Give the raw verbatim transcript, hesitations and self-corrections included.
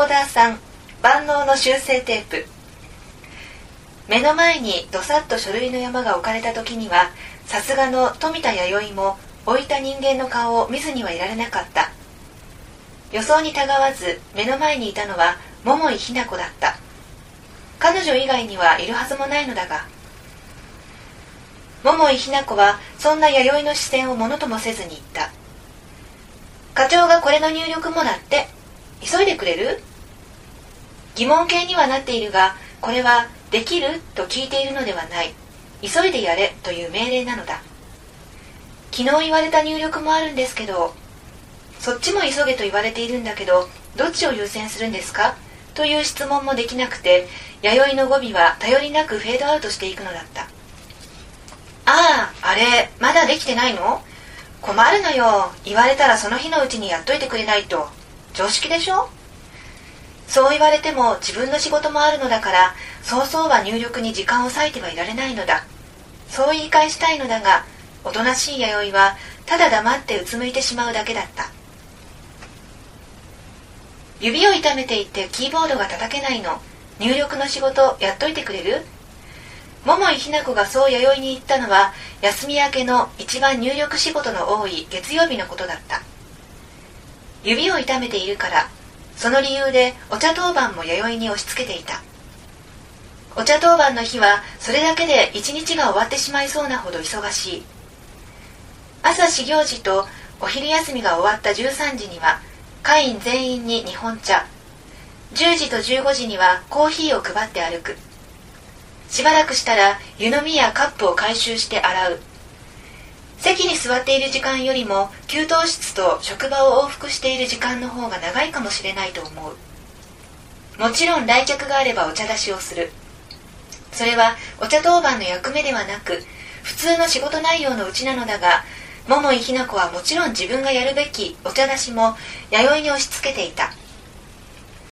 ーダーさん万能の修正テープ。目の前にどさっと書類の山が置かれた時には、さすがの富田弥生も置いた人間の顔を見ずにはいられなかった。予想にたがわず目の前にいたのは桃井日奈子だった。彼女以外にはいるはずもないのだが、桃井日奈子はそんな弥生の視線をものともせずに言った。課長がこれの入力もだって。急いでくれる？疑問形にはなっているが、これはできると聞いているのではない。急いでやれという命令なのだ。昨日言われた入力もあるんですけど、そっちも急げと言われているんだけど、どっちを優先するんですかという質問もできなくて、弥生の語尾は頼りなくフェードアウトしていくのだった。ああ、あれまだできてないの？困るのよ。言われたらその日のうちにやっといてくれないと。常識でしょ？そう言われても自分の仕事もあるのだから、そうそうは入力に時間を割いてはいられないのだ。そう言い返したいのだが、おとなしい弥生はただ黙ってうつむいてしまうだけだった。指を痛めていてキーボードが叩けないの。入力の仕事やっといてくれる？桃井日奈子がそう弥生に言ったのは、休み明けの一番入力仕事の多い月曜日のことだった。指を痛めているから、その理由でお茶当番も弥生に押し付けていた。お茶当番の日はそれだけで一日が終わってしまいそうなほど忙しい。朝始業時とお昼休みが終わったじゅうさんじには会員全員に日本茶、じゅうじとじゅうごじにはコーヒーを配って歩く。しばらくしたら湯飲みやカップを回収して洗う。席に座っている時間よりも給湯室と職場を往復している時間の方が長いかもしれないと思う。もちろん来客があればお茶出しをする。それはお茶当番の役目ではなく、普通の仕事内容のうちなのだが、桃井日奈子はもちろん自分がやるべきお茶出しも弥生に押し付けていた。